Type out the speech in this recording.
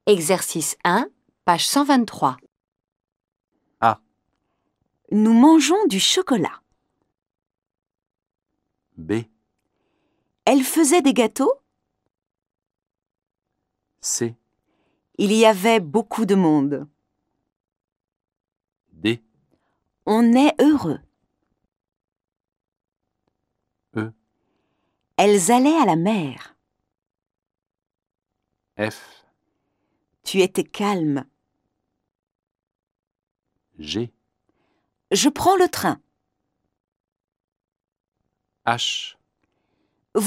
Exercice 1, page 123. A. Nous mangeons du chocolat. B. Elle faisait des gâteaux. C. Il y avait beaucoup de monde. D. On est heureux. E. Elles allaient à la mer. F. Tu étais calme. G. Je prends le train. H. Vous dormiez bien ?